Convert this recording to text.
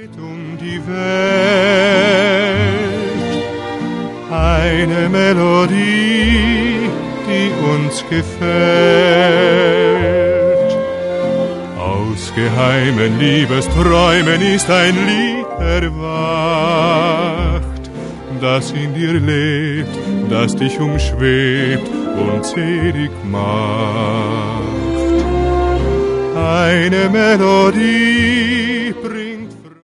um die Welt, eine Melodie, die uns gefällt. Aus geheimen Liebesträumen ist ein Lied erwacht, das in dir lebt, das dich umschwebt und selig macht. Eine Melodie,